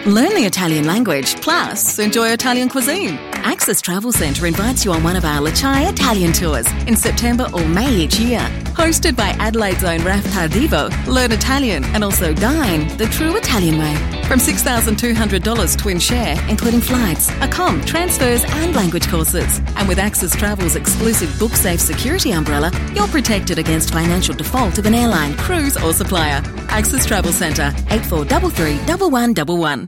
Learn the Italian language, plus enjoy Italian cuisine. Access Travel Centre invites you on one of our Lachai Italian tours in September or May each year. Hosted by Adelaide's own Raf Tardivo, learn Italian and also dine the true Italian way. From $6,200 twin share, including flights, accom, transfers and language courses. And with Access Travel's exclusive BookSafe security umbrella, you're protected against financial default of an airline, cruise or supplier. Access Travel Centre, 8433 1111.